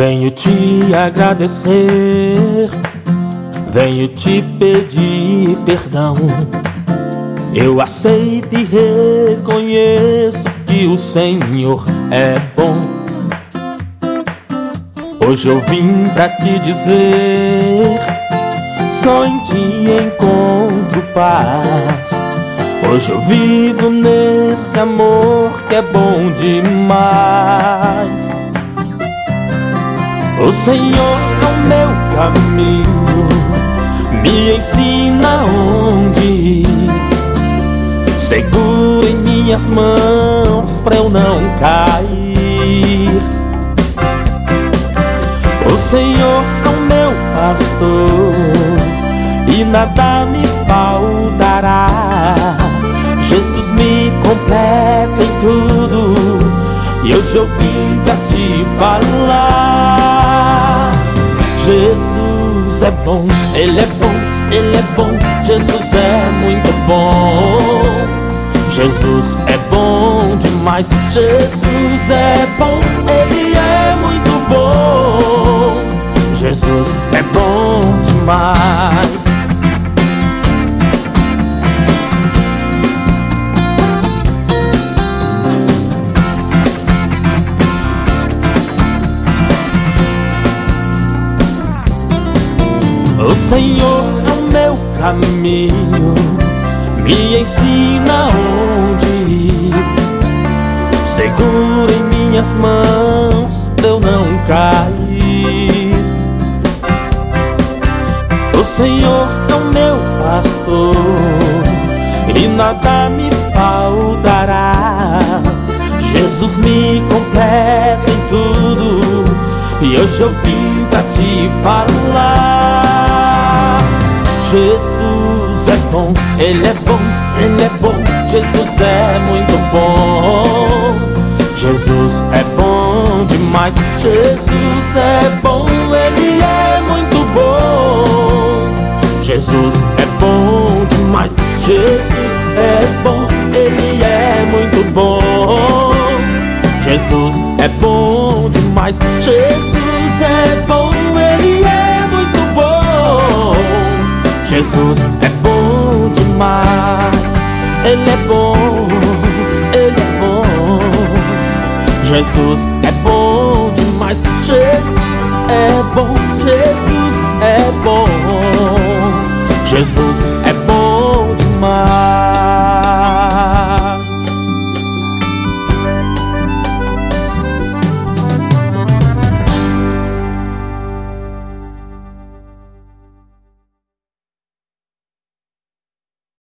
Venho te agradecer, venho te pedir perdão. Eu aceito e reconheço que o Senhor é bom. Hoje eu vim pra te dizer, só em ti encontro paz. Hoje eu vivo nesse amor que é bom demais. O Senhor é o meu caminho, me ensina onde ir. Segura em minhas mãos pra eu não cair. O Senhor é o meu pastor e nada me faltará. Jesus me completa em tudo e hoje eu vim pra te falar. Jesus é bom, Ele é bom, Ele é bom. Jesus é muito bom. Jesus é bom demais. Jesus é bom, Ele é muito bom. Jesus é bom demais. O Senhor é o meu caminho, me ensina onde ir. Segura em minhas mãos pra eu não cair. O Senhor é o meu pastor e nada me faltará. Jesus me completa em tudo e hoje eu vim pra te falar. Jesus é bom, Ele é bom, Ele é bom. Jesus é muito bom. Jesus é bom demais. Jesus é bom, Ele é muito bom. Jesus é bom demais. Jesus é bom, Ele é muito bom. Jesus é bom demais. Jesus é bom, Ele é muito bom. Jesus é bom demais. Ele é bom, Ele é bom. Jesus é bom demais. Jesus é bom, Jesus é bom. Jesus